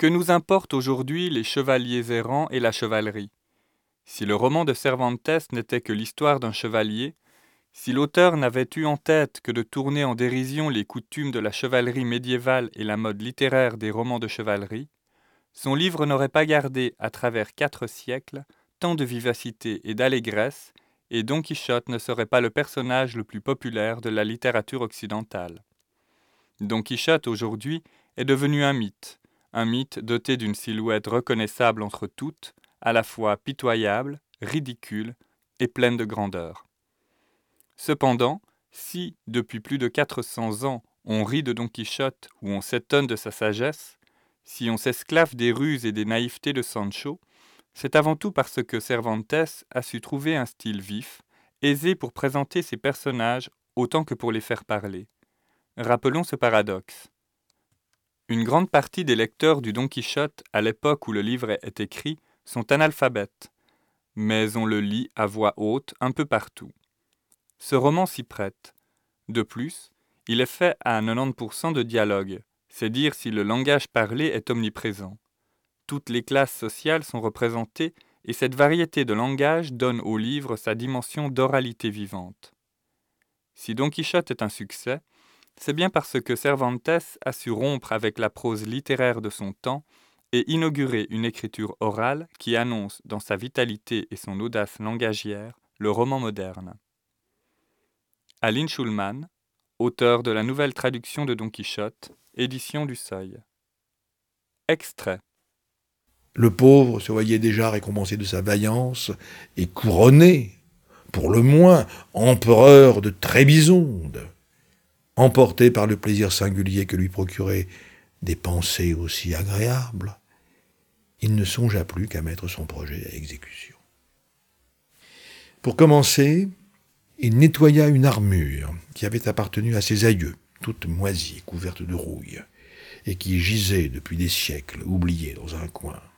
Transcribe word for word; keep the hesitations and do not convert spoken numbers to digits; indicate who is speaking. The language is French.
Speaker 1: Que nous importent aujourd'hui les chevaliers errants et la chevalerie? Si le roman de Cervantes n'était que l'histoire d'un chevalier, si l'auteur n'avait eu en tête que de tourner en dérision les coutumes de la chevalerie médiévale et la mode littéraire des romans de chevalerie, son livre n'aurait pas gardé, à travers quatre siècles, tant de vivacité et d'allégresse, et Don Quichotte ne serait pas le personnage le plus populaire de la littérature occidentale. Don Quichotte, aujourd'hui, est devenu un mythe, un mythe doté d'une silhouette reconnaissable entre toutes, à la fois pitoyable, ridicule et pleine de grandeur. Cependant, si, depuis plus de quatre cents ans, on rit de Don Quichotte ou on s'étonne de sa sagesse, si on s'esclave des ruses et des naïvetés de Sancho, c'est avant tout parce que Cervantes a su trouver un style vif, aisé pour présenter ses personnages autant que pour les faire parler. Rappelons ce paradoxe. Une grande partie des lecteurs du Don Quichotte, à l'époque où le livre est écrit, sont analphabètes, mais on le lit à voix haute un peu partout. Ce roman s'y prête. De plus, il est fait à quatre-vingt-dix pour cent de dialogue, c'est dire si le langage parlé est omniprésent. Toutes les classes sociales sont représentées et cette variété de langage donne au livre sa dimension d'oralité vivante. Si Don Quichotte est un succès, c'est bien parce que Cervantes a su rompre avec la prose littéraire de son temps et inaugurer une écriture orale qui annonce, dans sa vitalité et son audace langagière, le roman moderne. Aline Schulman, auteur de la nouvelle traduction de Don Quichotte, édition du Seuil. Extrait.
Speaker 2: Le pauvre se voyait déjà récompensé de sa vaillance et couronné, pour le moins, empereur de Trébizonde, emporté par le plaisir singulier que lui procuraient des pensées aussi agréables. Il ne songea plus qu'à mettre son projet à exécution. Pour commencer, il nettoya une armure qui avait appartenu à ses aïeux, toute moisie, couverte de rouille, et qui gisait depuis des siècles, oubliée dans un coin.